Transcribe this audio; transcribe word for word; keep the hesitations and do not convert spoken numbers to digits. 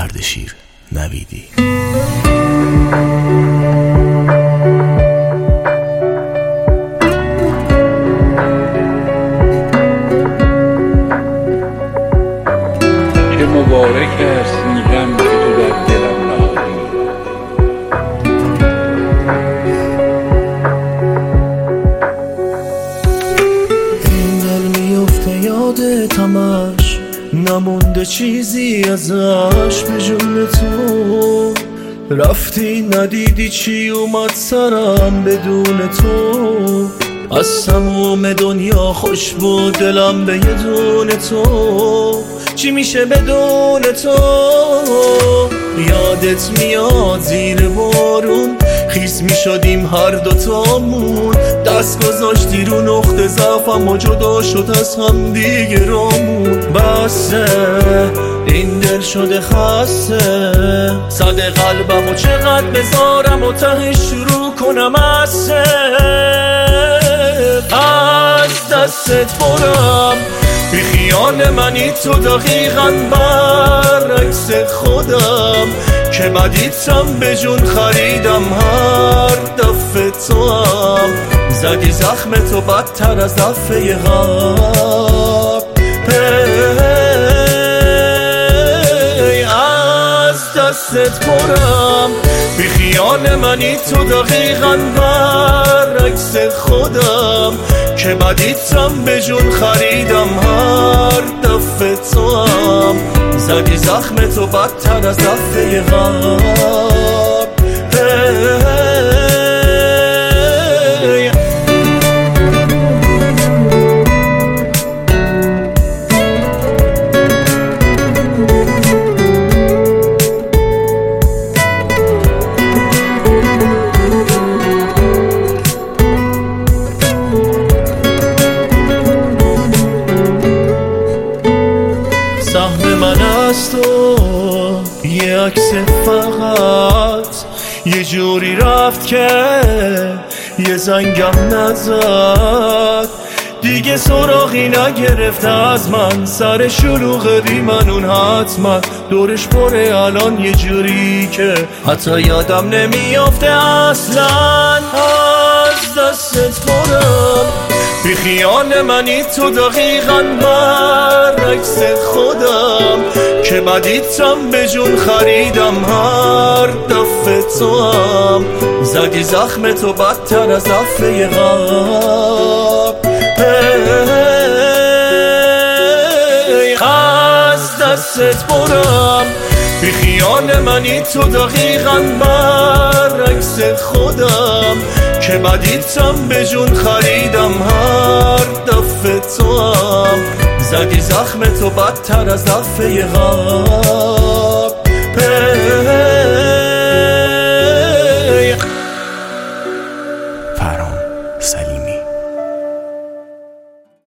اردشیر نویدی. چه مبارک است این غم که تو در دلم نهادی. این دل میفته یادت همش، نمونده چیزی ازش به جون تو. رفتی ندیدی چی اومد سرم بدون تو. از تموم دنیا خوش بود دلم به یه دونه تو. چی میشه بدون تو؟ یادت میاد زیر بارون خیس میشدیم هر دوتامون. دست گذاشتی رو نقطه ضعفم و جدا شد از هم دیگه رامون. بسه این دل شده خسته، صد قلبم و چقدر بذارم و تهش شروع کنم از صفر. از دستت برم بی خیال منی تو دقیقاً برعکس خودم که بدیتم به جون خریدم هر دفعه تو هم زدی زخم تو بدتر از دفعه قبل. از دستت برم بی خیال منی تو دقیقاً برعکس خودم که بدیتم به جون خریدم هر دفعه تو هم زدی زخم تو بدتر از دفعه قبل. سهم من از تو یه عکس فقط یه جوری رفت که یه زنگم نزد. دیگه سراغی نگرفت از من، سر شلوغ ریمنون حتما دورش پره الان یه جوری که حتی یادم نمیافته اصلا. از دستت برم بی خیال منی تو دقیقاً برعکس خودم که بدیتم به جون خریدم هر دفعه تو هم زدی زخم تو بدتر از دفعه قبل. از دستت برم بی خیال منی تو دقیقاً برعکس خودم که بدیتم به جون خریدم هر دفعه تو هم زدی زخم تو بدتر از دفعه قبل.